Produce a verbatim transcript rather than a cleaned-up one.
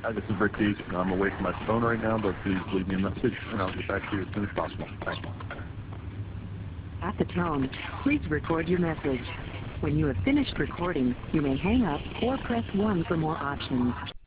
Hi, this is Rick Dees. I'm away from my phone right now, but please leave me a message, and I'll get back to you as soon as possible. Thanks. At the tone, please record your message. When you have finished recording, you may hang up or press one for more options.